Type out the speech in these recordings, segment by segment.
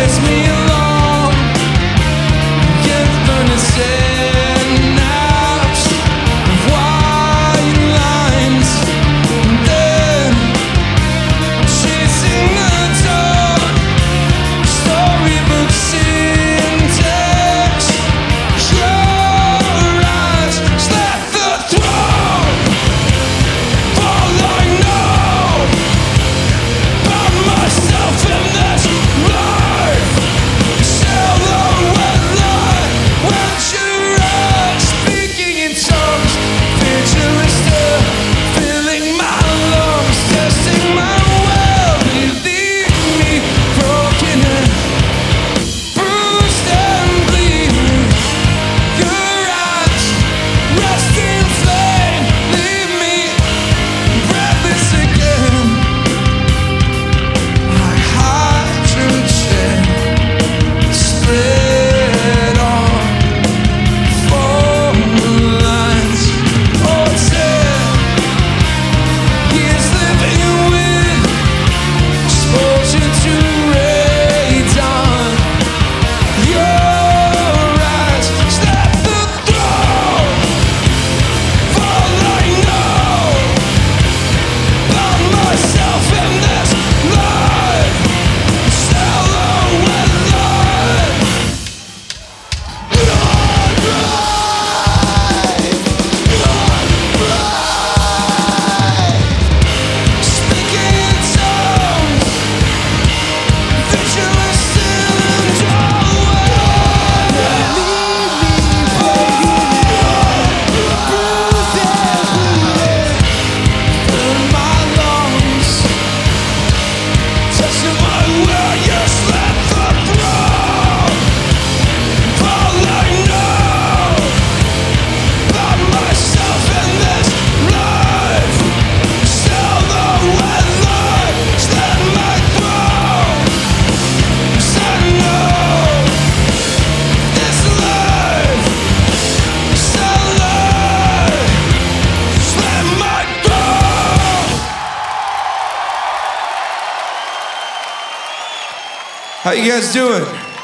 How you guys doing?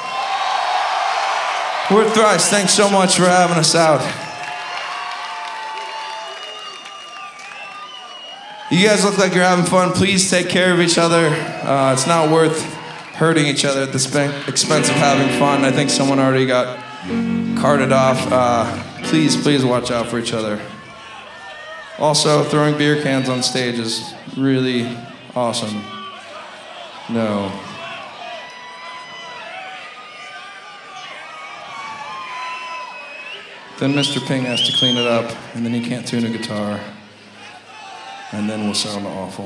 We're Thrice. Thanks so much for having us out. You guys look like you're having fun. Please take care of each other. It's not worth hurting each other at the expense of having fun. I think someone already got carted off. Please watch out for each other. Also, throwing beer cans on stage is really awesome. No. Then Mr. Ping has to clean it up, and then he can't tune a guitar, and then we'll sound awful.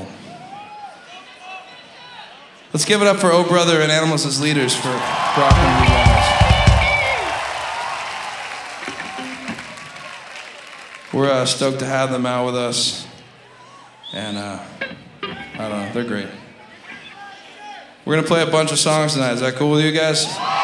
Let's give it up for Oh Brother and Animals as leaders for rocking you guys. We're stoked to have them out with us, and I don't know, they're great. We're gonna play a bunch of songs tonight. Is that cool with you guys?